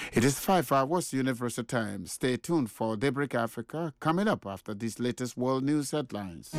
It is 5 hours Universal Time. Stay tuned for Daybreak Africa coming up after these latest world news headlines.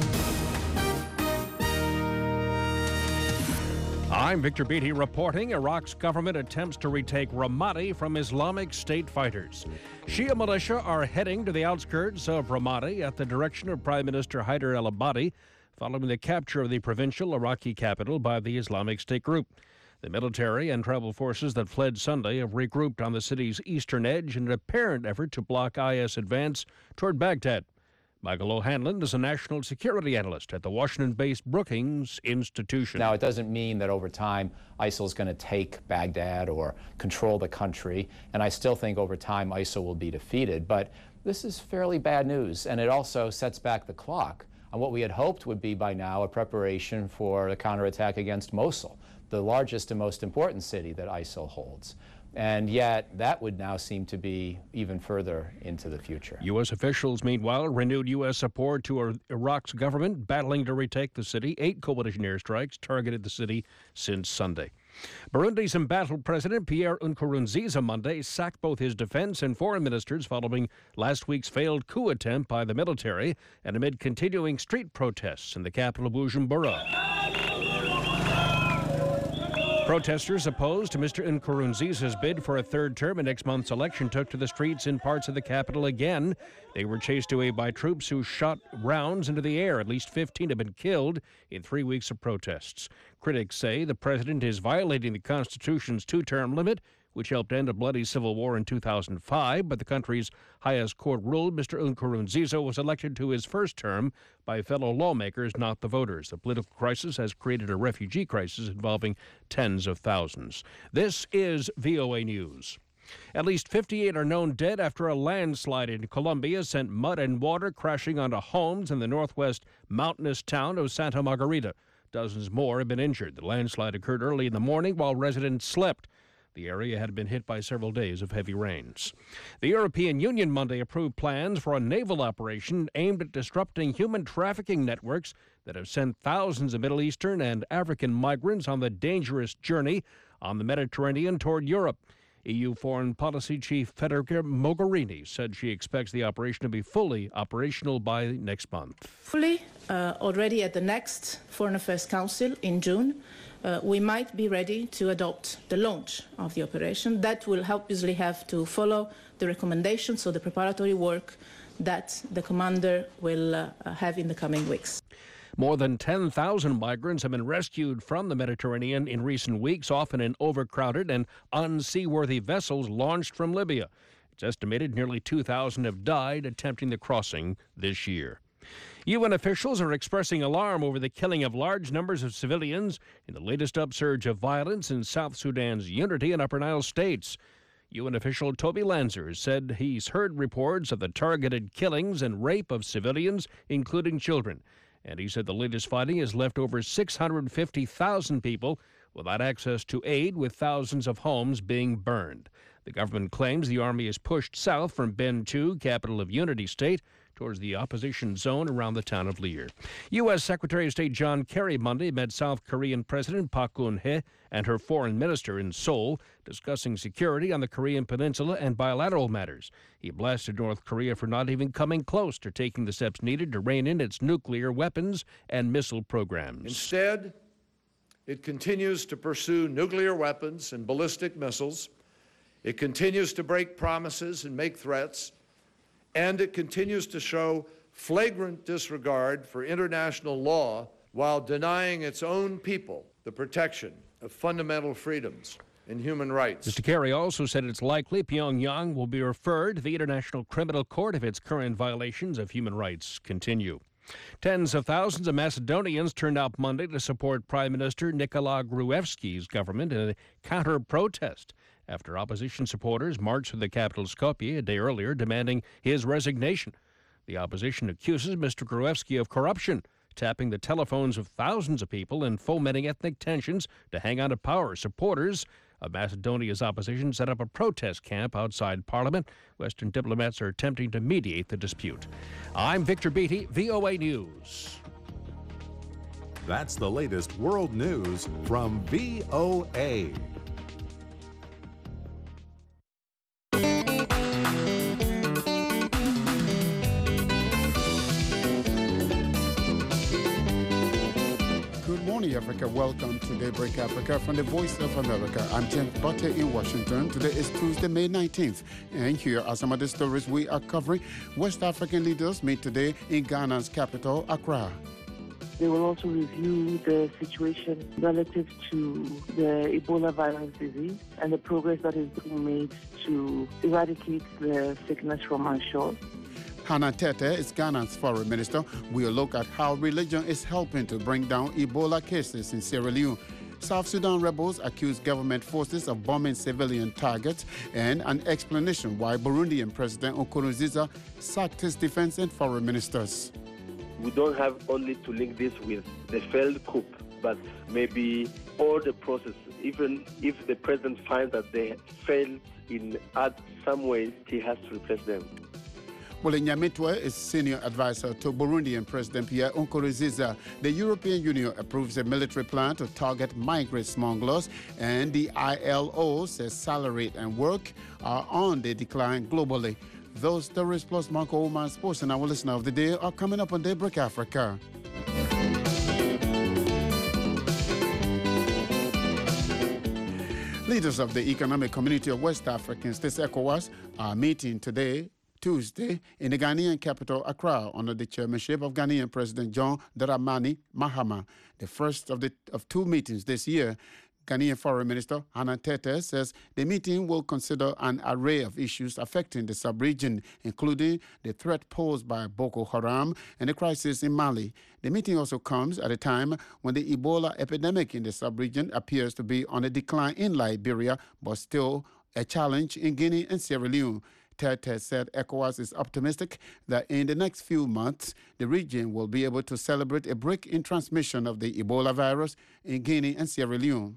I'm Victor Beatty reporting Iraq's government attempts to retake Ramadi from Islamic State fighters. Shia militia are heading to the outskirts of Ramadi at the direction of Prime Minister Haider al-Abadi following the capture of the provincial Iraqi capital by the Islamic State group. The military and tribal forces that fled Sunday have regrouped on the city's eastern edge in an apparent effort to block IS advance toward Baghdad. Michael O'Hanlon is a national security analyst at the Washington-based Brookings Institution. Now, it doesn't mean that over time ISIL is going to take Baghdad or control the country, and I still think over time ISIL will be defeated. But this is fairly bad news, and it also sets back the clock on what we had hoped would be by now a preparation for the counterattack against Mosul, the largest and most important city that ISIL holds. And yet, that would now seem to be even further into the future. U.S. officials, meanwhile, renewed U.S. support to Iraq's government battling to retake the city. 8 coalition airstrikes targeted the city since Sunday. Burundi's embattled president Pierre Nkurunziza Monday sacked both his defense and foreign ministers following last week's failed coup attempt by the military and amid continuing street protests in the capital Bujumbura. Protesters opposed to Mr. Nkurunziza's bid for a third term in next month's election took to the streets in parts of the capital again. They were chased away by troops who shot rounds into the air. At least 15 have been killed in 3 weeks of protests. Critics say the president is violating the Constitution's 2-term limit, which helped end a bloody civil war in 2005, but the country's highest court ruled Mr. Nkurunziza was elected to his first term by fellow lawmakers, not the voters. The political crisis has created a refugee crisis involving tens of thousands. This is VOA News. At least 58 are known dead after a landslide in Colombia sent mud and water crashing onto homes in the northwest mountainous town of Santa Margarita. Dozens more have been injured. The landslide occurred early in the morning while residents slept. The area had been hit by several days of heavy rains. The European Union Monday approved plans for a naval operation aimed at disrupting human trafficking networks that have sent thousands of Middle Eastern and African migrants on the dangerous journey on the Mediterranean toward Europe. EU Foreign Policy Chief Federica Mogherini said she expects the operation to be fully operational by next month. Fully, already at the next Foreign Affairs Council in June, we might be ready to adopt the launch of the operation. That will obviously have to follow the recommendations, so the preparatory work that the commander will have in the coming weeks. More than 10,000 migrants have been rescued from the Mediterranean in recent weeks, often in overcrowded and unseaworthy vessels launched from Libya. It's estimated nearly 2,000 have died attempting the crossing this year. UN officials are expressing alarm over the killing of large numbers of civilians in the latest upsurge of violence in South Sudan's Unity and Upper Nile states. UN official Toby Lanzer said he's heard reports of the targeted killings and rape of civilians, including children. And he said the latest fighting has left over 650,000 people without access to aid, with thousands of homes being burned. The government claims the army is pushed south from Bentiu, capital of Unity State, towards the opposition zone around the town of Leer. U.S. Secretary of State John Kerry Monday met South Korean President Park Geun-hye and her foreign minister in Seoul, discussing security on the Korean Peninsula and bilateral matters. He blasted North Korea for not even coming close to taking the steps needed to rein in its nuclear weapons and missile programs. Instead, it continues to pursue nuclear weapons and ballistic missiles. It continues to break promises and make threats. And it continues to show flagrant disregard for international law while denying its own people the protection of fundamental freedoms and human rights. Mr. Kerry also said it's likely Pyongyang will be referred to the International Criminal Court if its current violations of human rights continue. Tens of thousands of Macedonians turned out Monday to support Prime Minister Nikola Gruevski's government in a counter-protest after opposition supporters marched through the capital Skopje a day earlier demanding his resignation. The opposition accuses Mr. Gruevski of corruption, tapping the telephones of thousands of people and fomenting ethnic tensions to hang on to power. Supporters of Macedonia's opposition set up a protest camp outside Parliament. Western diplomats are attempting to mediate the dispute. I'm Victor Beatty, VOA News. That's the latest world news from VOA. America. Welcome to Daybreak Africa from the Voice of America. I'm James Butter in Washington. Today is Tuesday, May 19th. And here are some of the stories we are covering. West African leaders meet today in Ghana's capital, Accra. They will also review the situation relative to the Ebola virus disease and the progress that is being made to eradicate the sickness from our shores. Hannah Tete is Ghana's foreign minister. We'll look at how religion is helping to bring down Ebola cases in Sierra Leone. South Sudan rebels accuse government forces of bombing civilian targets, and an explanation why Burundian President Nkurunziza sacked his defense and foreign ministers. We don't have only to link this with the failed coup, but maybe all the process, even if the president finds that they failed in some ways, he has to replace them. Wole Nyamitwe is senior advisor to Burundian President Pierre Nkurunziza. The European Union approves a military plan to target migrant smugglers, and the ILO says salary and work are on the decline globally. Those stories plus Marco Oman Sports and our listener of the day are coming up on Daybreak Africa. Leaders of the Economic Community of West African States, ECOWAS, are meeting today, Tuesday, in the Ghanaian capital, Accra, under the chairmanship of Ghanaian President John Dramani Mahama. The first of two meetings this year. Ghanaian Foreign Minister Hannah Tete says the meeting will consider an array of issues affecting the sub-region, including the threat posed by Boko Haram and the crisis in Mali. The meeting also comes at a time when the Ebola epidemic in the sub-region appears to be on a decline in Liberia, but still a challenge in Guinea and Sierra Leone. Tete said ECOWAS is optimistic that in the next few months, the region will be able to celebrate a break in transmission of the Ebola virus in Guinea and Sierra Leone.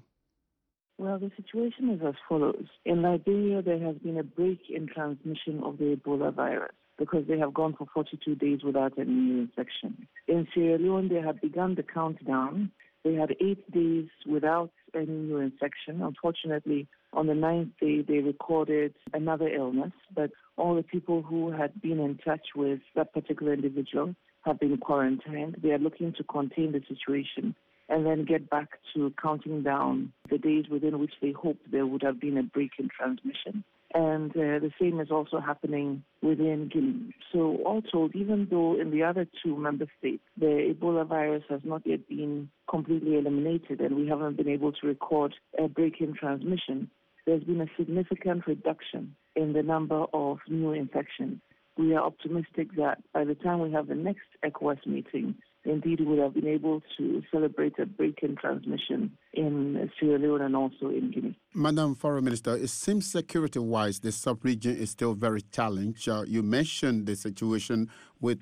Well, the situation is as follows. In Liberia, there has been a break in transmission of the Ebola virus because they have gone for 42 days without any new infection. In Sierra Leone, they had begun the countdown. They had 8 days without any new infection. Unfortunately, on the 9th day, they recorded another illness, but all the people who had been in touch with that particular individual have been quarantined. They are looking to contain the situation and then get back to counting down the days within which they hoped there would have been a break in transmission. And the same is also happening within Guinea. So all told, even though in the other two member states, the Ebola virus has not yet been completely eliminated and we haven't been able to record a break in transmission, there's been a significant reduction in the number of new infections. We are optimistic that by the time we have the next ECOWAS meeting, indeed, we have been able to celebrate a break in transmission in Sierra Leone and also in Guinea. Madam Foreign Minister, it seems security-wise, the sub-region is still very challenged. You mentioned the situation with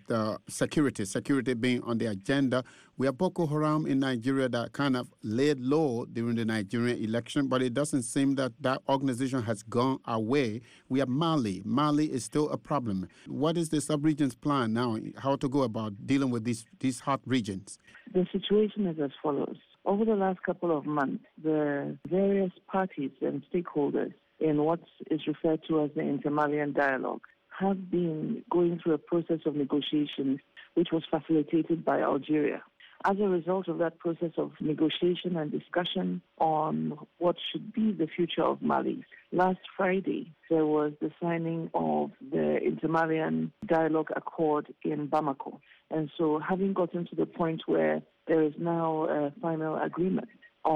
security being on the agenda. We have Boko Haram in Nigeria that kind of laid low during the Nigerian election, but it doesn't seem that that organization has gone away. We have Mali. Mali is still a problem. What is the sub-region's plan now, how to go about dealing with these hot regions? The situation is as follows. Over the last couple of months, the various parties and stakeholders in what is referred to as the Inter-Malian Dialogue have been going through a process of negotiations which was facilitated by Algeria. As a result of that process of negotiation and discussion on what should be the future of Mali, last Friday there was the signing of the Inter-Malian Dialogue Accord in Bamako. And so having gotten to the point where there is now a final agreement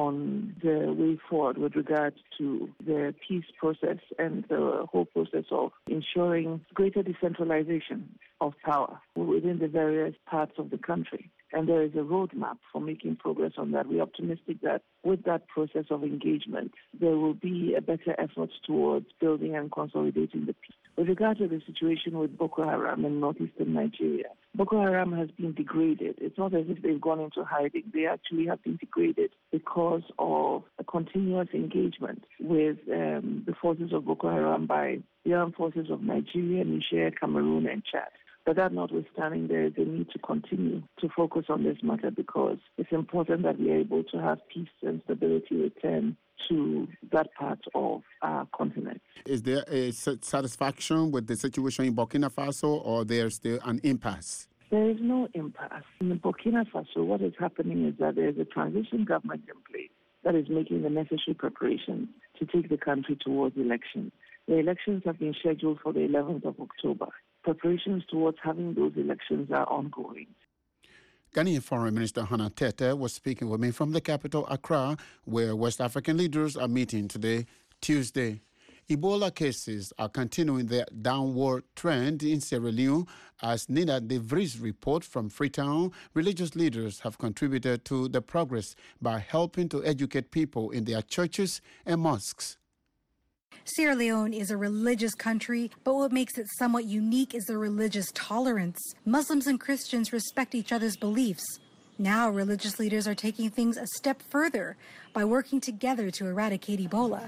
on the way forward with regards to the peace process and the whole process of ensuring greater decentralization of power within the various parts of the country. And there is a roadmap for making progress on that. We're optimistic that with that process of engagement, there will be a better effort towards building and consolidating the peace. With regard to the situation with Boko Haram in northeastern Nigeria, Boko Haram has been degraded. It's not as if they've gone into hiding. They actually have been degraded because of a continuous engagement with the forces of Boko Haram by the armed forces of Nigeria, Niger, Cameroon, and Chad. But that notwithstanding, there is a need to continue to focus on this matter because it's important that we are able to have peace and stability return to that part of our continent. Is there a satisfaction with the situation in Burkina Faso, or there's still an impasse? There is no impasse. In Burkina Faso, what is happening is that there is a transition government in place that is making the necessary preparations to take the country towards elections. The elections have been scheduled for the 11th of October. Preparations towards having those elections are ongoing. Ghanaian Foreign Minister Hannah Tete was speaking with me from the capital, Accra, where West African leaders are meeting today, Tuesday. Ebola cases are continuing their downward trend in Sierra Leone. As Nina De Vries report from Freetown, religious leaders have contributed to the progress by helping to educate people in their churches and mosques. Sierra Leone is a religious country, but what makes it somewhat unique is the religious tolerance. Muslims and Christians respect each other's beliefs. Now, religious leaders are taking things a step further by working together to eradicate Ebola.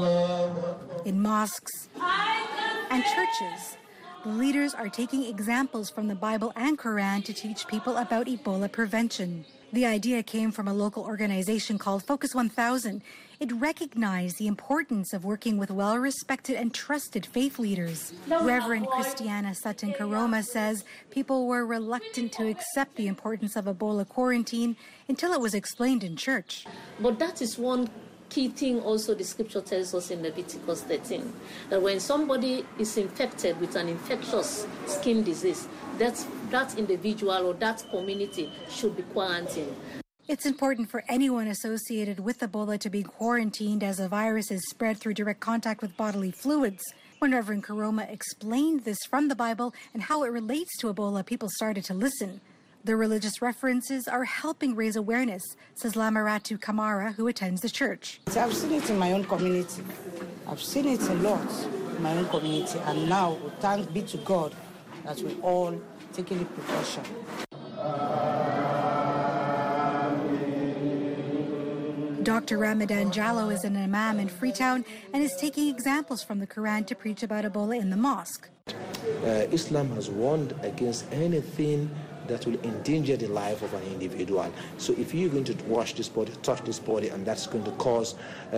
In mosques and churches, the leaders are taking examples from the Bible and Quran to teach people about Ebola prevention. The idea came from a local organization called Focus 1000. It recognized the importance of working with well-respected and trusted faith leaders. Reverend Christiana Sutton Karoma says people were reluctant to accept the importance of Ebola quarantine until it was explained in church. But that is one key thing also the scripture tells us in Leviticus 13, that when somebody is infected with an infectious skin disease, that individual or that community should be quarantined. It's important for anyone associated with Ebola to be quarantined as the virus is spread through direct contact with bodily fluids. When Reverend Karoma explained this from the Bible and how it relates to Ebola, people started to listen. The religious references are helping raise awareness, says Lamaratu Kamara, who attends the church. I've seen it in my own community. I've seen it a lot in my own community. And now, thanks be to God that we're all taking the precaution. Dr. Ramadan Jallo is an imam in Freetown and is taking examples from the Quran to preach about Ebola in the mosque. Islam has warned against anything that will endanger the life of an individual. So if you're going to wash this body, touch this body, and that's going to cause,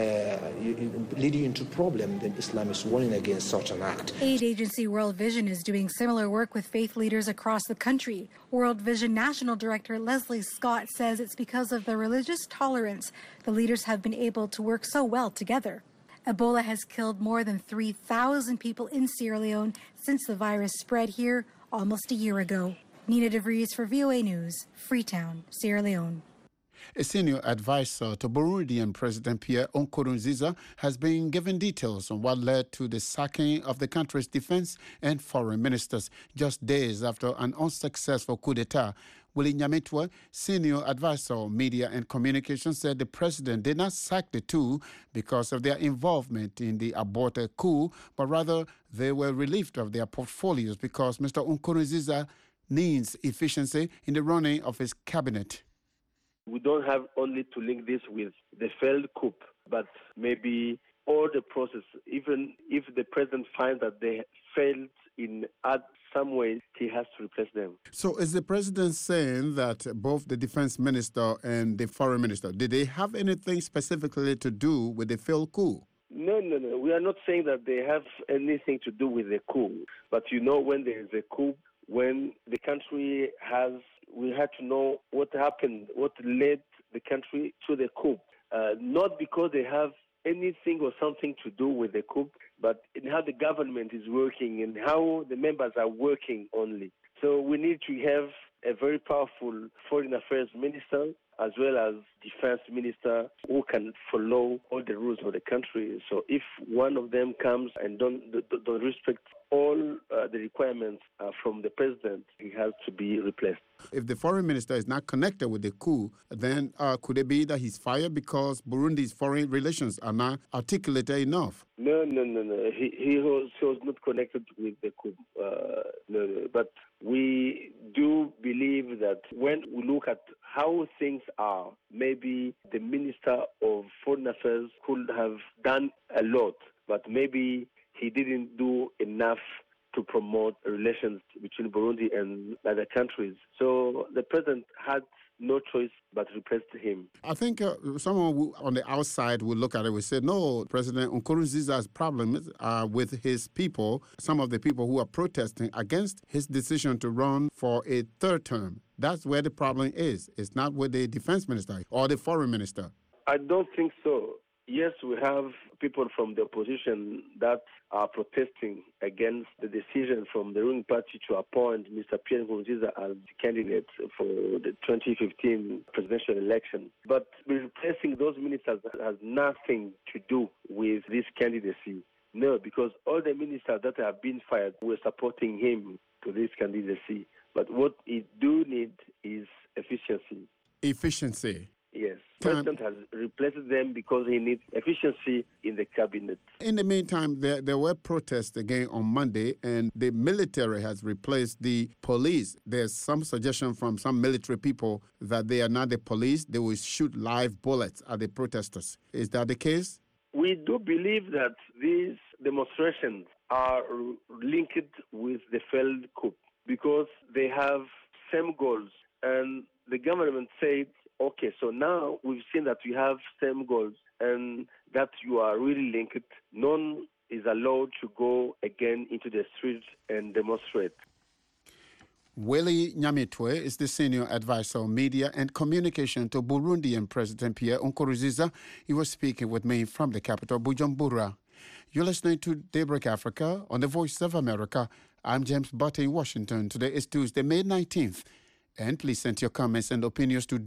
lead you into problem, then Islam is warning against such an act. Aid agency World Vision is doing similar work with faith leaders across the country. World Vision National Director Leslie Scott says it's because of the religious tolerance the leaders have been able to work so well together. Ebola has killed more than 3,000 people in Sierra Leone since the virus spread here almost a year ago. Nina De Vries for VOA News, Freetown, Sierra Leone. A senior advisor to Burundian President Pierre Nkurunziza has been given details on what led to the sacking of the country's defense and foreign ministers just days after an unsuccessful coup d'etat. Willie Nyamitwe, senior advisor on media and communications, said the president did not sack the two because of their involvement in the aborted coup, but rather they were relieved of their portfolios because Mr. Nkurunziza needs efficiency in the running of his cabinet. We don't have only to link this with the failed coup, but maybe all the process, even if the president finds that they failed in some way, he has to replace them. So is the president saying that both the defense minister and the foreign minister, did they have anything specifically to do with the failed coup? No. We are not saying that they have anything to do with the coup. But when there is a coup, when the country we had to know what happened, what led the country to the coup. Not because they have anything or something to do with the coup, but in how the government is working and how the members are working only. So we need to have a very powerful foreign affairs minister as well as defense minister who can follow all the rules of the country. So if one of them comes and don't respect all the requirements from the president, he has to be replaced. If the foreign minister is not connected with the coup, then could it be that he's fired because Burundi's foreign relations are not articulated enough? No. He was not connected with the coup. No. But we do believe that when we look at how things are, maybe the Minister of Foreign Affairs could have done a lot, but maybe he didn't do enough to promote relations between Burundi and other countries. So the president had no choice but replace him. I think someone on the outside would look at it and say, no, President Nkurunziza's problem with his people, some of the people who are protesting against his decision to run for a third term. That's where the problem is. It's not with the defense minister or the foreign minister. I don't think so. Yes, we have people from the opposition that are protesting against the decision from the ruling party to appoint Mr. Pierre Nkurunziza as the candidate for the 2015 presidential election. But replacing those ministers has nothing to do with this candidacy. No, because all the ministers that have been fired were supporting him to this candidacy. But what he do need is efficiency. Efficiency. Yes. The president has replaced them because he needs efficiency in the cabinet. In the meantime, there were protests again on Monday, and the military has replaced the police. There's some suggestion from some military people that they are not the police. They will shoot live bullets at the protesters. Is that the case? We do believe that these demonstrations are linked with the failed coup because they have same goals. And the government said, okay, so now we've seen that we have same goals and that you are really linked. None is allowed to go again into the streets and demonstrate. Willie Nyamitwe is the senior advisor on media and communication to Burundian President Pierre Nkurunziza. He was speaking with me from the capital, Bujumbura. You're listening to Daybreak Africa on the Voice of America. I'm James Butte in Washington. Today is Tuesday, May 19th. And please send your comments and opinions to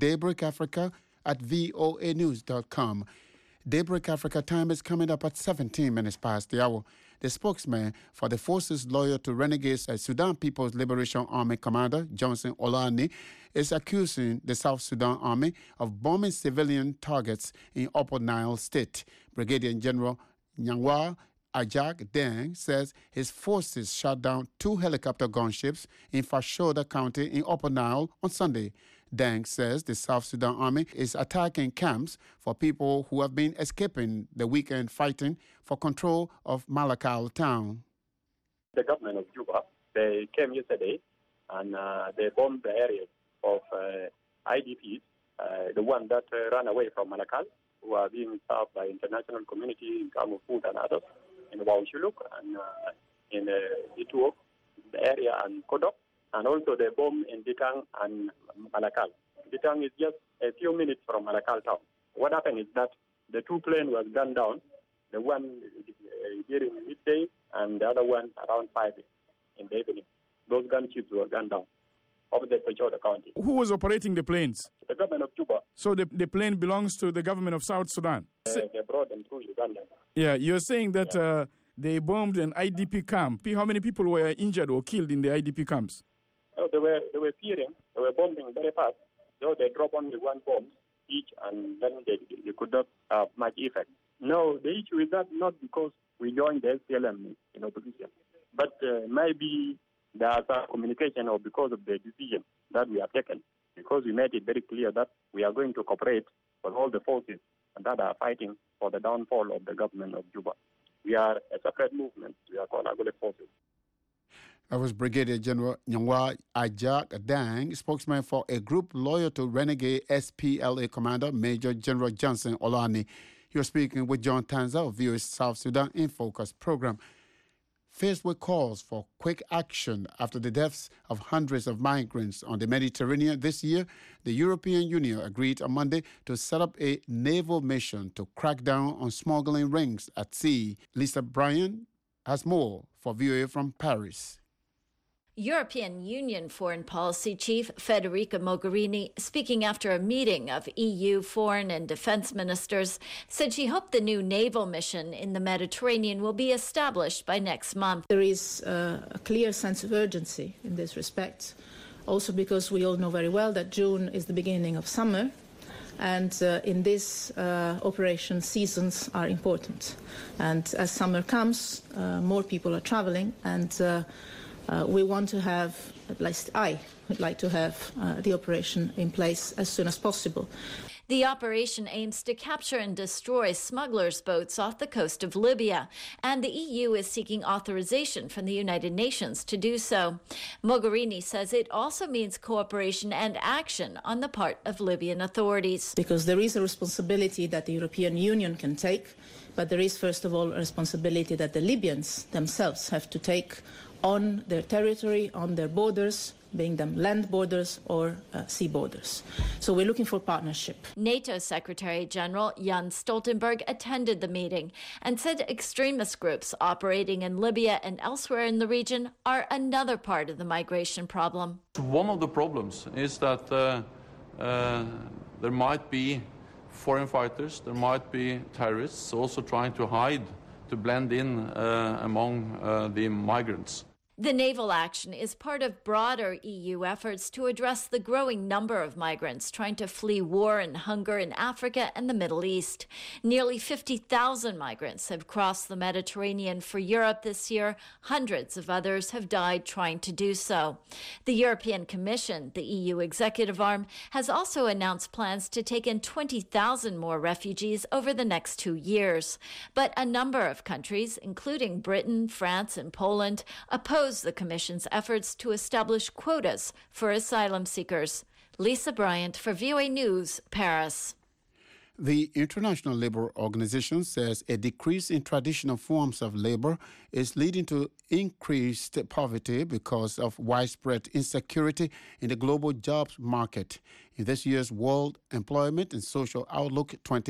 daybreakafrica@voanews.com. Daybreak Africa time is coming up at 17 minutes past the hour. The spokesman for the forces loyal to renegades Sudan People's Liberation Army commander Johnson Olani is accusing the South Sudan Army of bombing civilian targets in Upper Nile State. Brigadier General Nyangwa Ajak Deng says his forces shot down 2 helicopter gunships in Fashoda County in Upper Nile on Sunday. Deng says the South Sudan Army is attacking camps for people who have been escaping the weekend fighting for control of Malakal town. The government of Juba, they came yesterday and they bombed the areas of IDPs, the one that ran away from Malakal, who are being served by international community in terms of food and others. In Waushuluk and in Ituo, the area and Kodok, and also the bomb in Ditang and Malakal. Ditang is just a few minutes from Malakal town. What happened is that the 2 planes were gunned down, the one during midday and the other one around 5 in the evening. Those gunships were gunned down over the Fashoda County. Who was operating the planes? The government of Juba. So the plane belongs to the government of South Sudan? They brought them through Uganda. Yeah, you're saying that they bombed an IDP camp. How many people were injured or killed in the IDP camps? Oh, they were fearing. They were bombing very fast. So they dropped only 1 bomb each, and then they could not have much effect. No, the issue is that not because we joined the SPLM in opposition, but maybe there's a communication or because of the decision that we have taken, because we made it very clear that we are going to cooperate with all the forces that are fighting for the downfall of the government of Juba. We are a separate movement. We are called Agule Forces. That was Brigadier General Nyangwa Ajak Deng, spokesman for a group loyal to renegade SPLA commander Major General Johnson Olani. You're speaking with John Tanza of VOA's South Sudan in Focus program. Faced with calls for quick action after the deaths of hundreds of migrants on the Mediterranean this year, the European Union agreed on Monday to set up a naval mission to crack down on smuggling rings at sea. Lisa Bryan has more for VOA from Paris. European Union Foreign Policy Chief Federica Mogherini, speaking after a meeting of EU foreign and defense ministers, said she hoped the new naval mission in the Mediterranean will be established by next month. There is a clear sense of urgency in this respect, also because we all know very well that June is the beginning of summer, and in this operation, seasons are important. And as summer comes, more people are traveling, and we want to have, at least I would like to have, the operation in place as soon as possible. The operation aims to capture and destroy smugglers' boats off the coast of Libya, and the EU is seeking authorization from the United Nations to do so. Mogherini says it also means cooperation and action on the part of Libyan authorities. Because there is a responsibility that the European Union can take, but there is, first of all, a responsibility that the Libyans themselves have to take on their territory, on their borders, being them land borders or sea borders. So we're looking for partnership. NATO Secretary General Jens Stoltenberg attended the meeting and said extremist groups operating in Libya and elsewhere in the region are another part of the migration problem. One of the problems is that there might be foreign fighters, there might be terrorists also trying to hide, to blend in among the migrants. The naval action is part of broader EU efforts to address the growing number of migrants trying to flee war and hunger in Africa and the Middle East. Nearly 50,000 migrants have crossed the Mediterranean for Europe this year. Hundreds of others have died trying to do so. The European Commission, the EU executive arm, has also announced plans to take in 20,000 more refugees over the next 2 years. But a number of countries, including Britain, France, and Poland, oppose the Commission's efforts to establish quotas for asylum seekers. Lisa Bryant for VOA News, Paris. The International Labour Organization says a decrease in traditional forms of labor is leading to increased poverty because of widespread insecurity in the global jobs market. In this year's World Employment and Social Outlook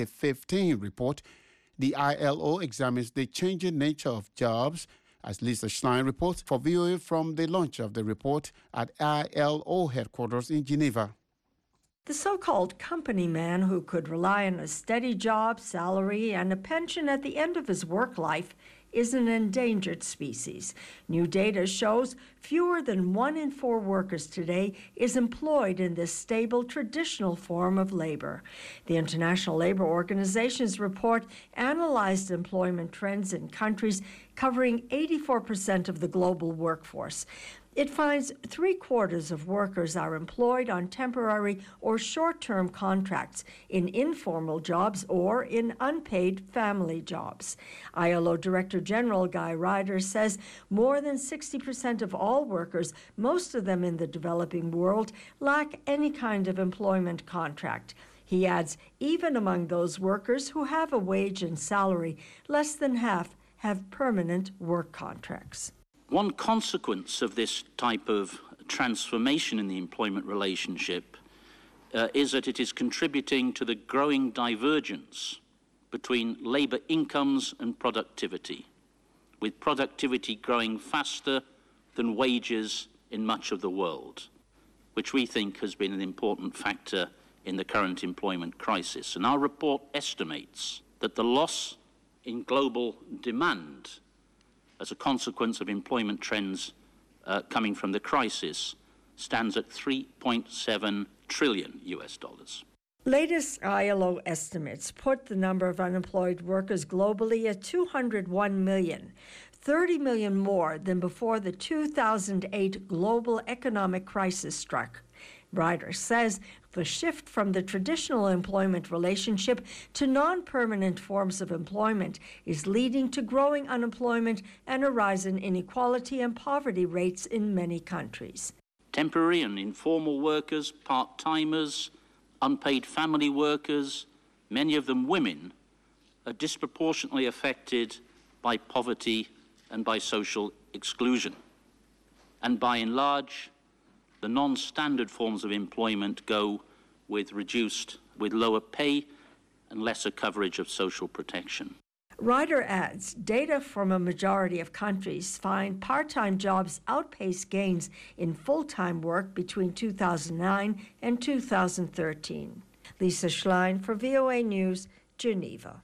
2015 report, the ILO examines the changing nature of jobs, as Lisa Schlein reports for VOA from the launch of the report at ILO headquarters in Geneva. The so-called company man who could rely on a steady job, salary, and a pension at the end of his work life is an endangered species. New data shows fewer than 1 in 4 workers today is employed in this stable, traditional form of labor. The International Labour Organization's report analyzed employment trends in countries covering 84% of the global workforce. It finds 3/4 of workers are employed on temporary or short-term contracts in informal jobs or in unpaid family jobs. ILO Director General Guy Ryder says more than 60% of all workers, most of them in the developing world, lack any kind of employment contract. He adds, even among those workers who have a wage and salary, less than half have permanent work contracts. One consequence of this type of transformation in the employment relationship is that it is contributing to the growing divergence between labour incomes and productivity, with productivity growing faster than wages in much of the world, which we think has been an important factor in the current employment crisis. And our report estimates that the loss in global demand as a consequence of employment trends coming from the crisis stands at $3.7 trillion. Latest ILO estimates put the number of unemployed workers globally at 201 million, 30 million more than before the 2008 global economic crisis struck. Ryder says the shift from the traditional employment relationship to non-permanent forms of employment is leading to growing unemployment and a rise in inequality and poverty rates in many countries. Temporary and informal workers, part-timers, unpaid family workers, many of them women, are disproportionately affected by poverty and by social exclusion. And by and large, the non-standard forms of employment go with lower pay and lesser coverage of social protection. Ryder adds, data from a majority of countries find part-time jobs outpace gains in full-time work between 2009 and 2013. Lisa Schlein for VOA News, Geneva.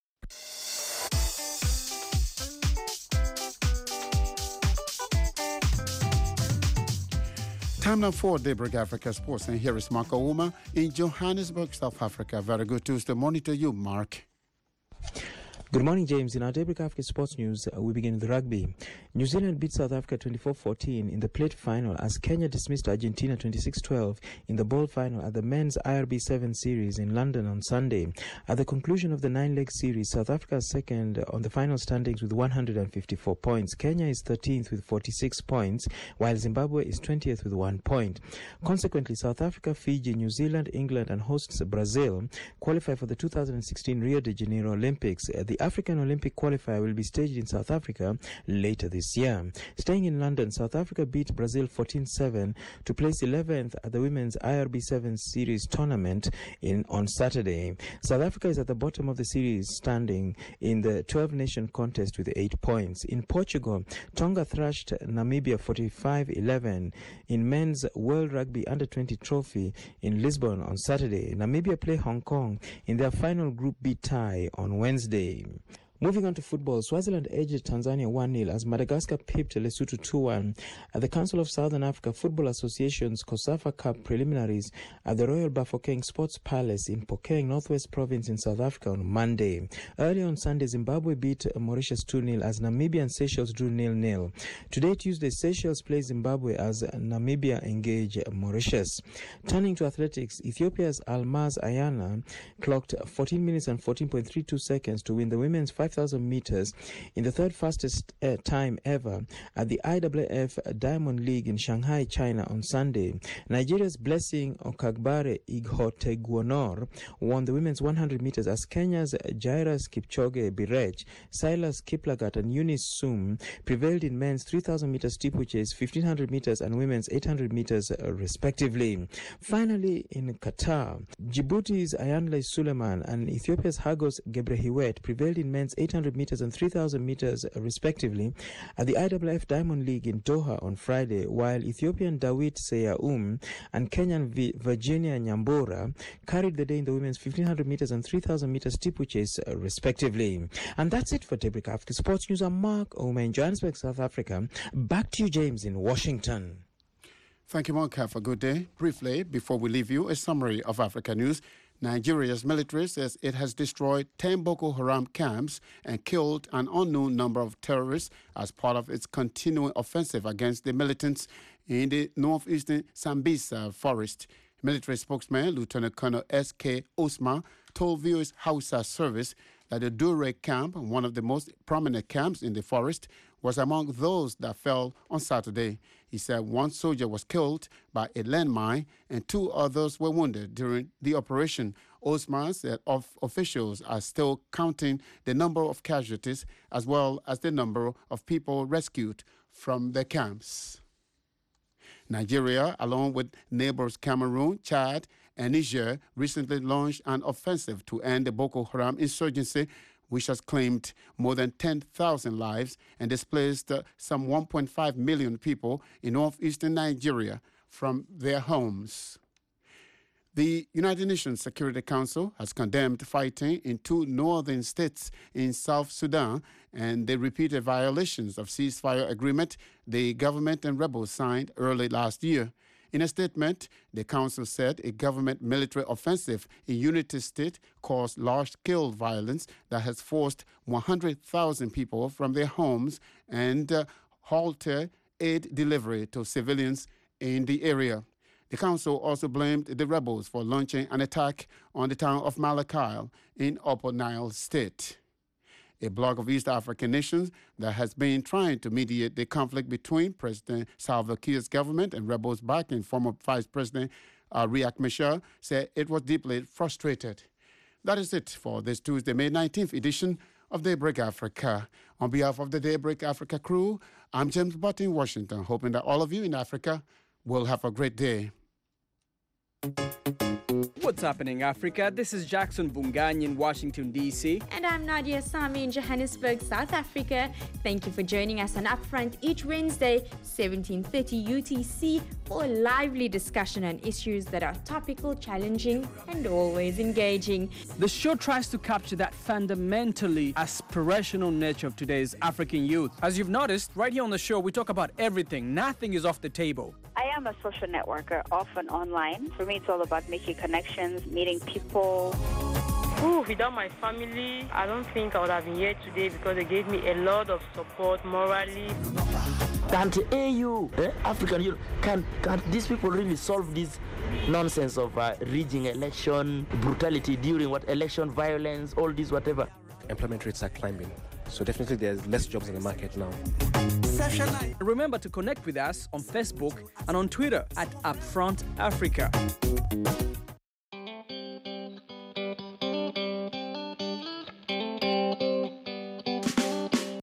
Time now for Daybreak Africa Sports, and here is Mark Ouma in Johannesburg, South Africa. Very good Tuesday morning to you, Mark. Good morning, James. In our Daybreak Africa Sports News, we begin with rugby. New Zealand beat South Africa 24-14 in the plate final as Kenya dismissed Argentina 26-12 in the ball final at the men's IRB 7 series in London on Sunday. At the conclusion of the 9-leg series, South Africa is second on the final standings with 154 points. Kenya is 13th with 46 points, while Zimbabwe is 20th with 1 point. Consequently, South Africa, Fiji, New Zealand, England, and hosts Brazil qualify for the 2016 Rio de Janeiro Olympics. The African Olympic qualifier will be staged in South Africa later this year. Staying in London, South Africa beat Brazil 14-7 to place 11th at the women's IRB 7 series tournament on Saturday. South Africa is at the bottom of the series standing in the 12-nation contest with 8 points. In Portugal, Tonga thrashed Namibia 45-11 in men's World Rugby Under-20 trophy in Lisbon on Saturday. Namibia play Hong Kong in their final Group B tie on Wednesday. Moving on to football, Swaziland edged Tanzania 1-0 as Madagascar pipped Lesotho 2-1 at the Council of Southern Africa Football Association's COSAFA Cup preliminaries at the Royal Bafokeng Sports Palace in Phokeng, Northwest Province in South Africa on Monday. Early on Sunday, Zimbabwe beat Mauritius 2-0 as Namibia and Seychelles drew 0-0. Today, Tuesday, Seychelles play Zimbabwe as Namibia engage Mauritius. Turning to athletics, Ethiopia's Almaz Ayana clocked 14 minutes and 14.32 seconds to win the women's 5,000 meters in the third fastest time ever at the IAAF Diamond League in Shanghai, China on Sunday. Nigeria's Blessing Okagbare Ighotegwonor won the women's 100 meters as Kenya's Jairus Kipchoge Birech, Silas Kiplagat and Eunice Sum prevailed in men's 3,000 meters steeplechase, 1,500 meters and women's 800 meters respectively. Finally, in Qatar, Djibouti's Ayanle Suleiman and Ethiopia's Hagos Gebrehiwet prevailed in men's 800 meters and 3,000 meters respectively at the IAAF Diamond League in Doha on Friday, while Ethiopian Dawit Seyaum and Kenyan Virginia Nyambura carried the day in the women's 1,500 meters and 3,000 meters steeplechase respectively. And that's it for Daybreak Africa Sports News. I'm Mark Omer in Johannesburg, South Africa. Back to you, James, in Washington. Thank you, Mark. Have a good day. Briefly, before we leave you, a summary of Africa news. Nigeria's military says it has destroyed 10 Boko Haram camps and killed an unknown number of terrorists as part of its continuing offensive against the militants in the northeastern Sambisa forest. Military spokesman Lieutenant Colonel S.K. Osman told Viewers Hausa Service that the Dure camp, one of the most prominent camps in the forest, was among those that fell on Saturday. He said one soldier was killed by a landmine and 2 others were wounded during the operation. Osman said officials are still counting the number of casualties as well as the number of people rescued from the camps. Nigeria, along with neighbors Cameroon, Chad, and Niger, recently launched an offensive to end the Boko Haram insurgency, which has claimed more than 10,000 lives and displaced some 1.5 million people in northeastern Nigeria from their homes. The United Nations Security Council has condemned fighting in 2 northern states in South Sudan and the repeated violations of ceasefire agreement the government and rebels signed early last year. In a statement, the council said a government military offensive in Unity State caused large-scale violence that has forced 100,000 people from their homes and halted aid delivery to civilians in the area. The council also blamed the rebels for launching an attack on the town of Malakal in Upper Nile State. A bloc of East African nations that has been trying to mediate the conflict between President Salva Kiir's government and rebels backing former Vice President Riek Machar said it was deeply frustrated. That is it for this Tuesday, May 19th edition of Daybreak Africa. On behalf of the Daybreak Africa crew, I'm James Butt in Washington, hoping that all of you in Africa will have a great day. What's happening, Africa? This is Jackson Bungany in Washington, D.C. And I'm Nadia Sami in Johannesburg, South Africa. Thank you for joining us on Upfront each Wednesday, 17:30 UTC, for a lively discussion on issues that are topical, challenging, and always engaging. The show tries to capture that fundamentally aspirational nature of today's African youth. As you've noticed, right here on the show, we talk about everything. Nothing is off the table. I am a social networker, often online. For me, it's all about making connections, meeting people. Without my family, I don't think I would have been here today because they gave me a lot of support morally. Can't AU, African Union, can these people really solve this nonsense of rigging election, brutality during election violence, all this whatever? Employment rates are climbing, so definitely there's less jobs in the market now. Remember to connect with us on Facebook and on Twitter at Upfront Africa.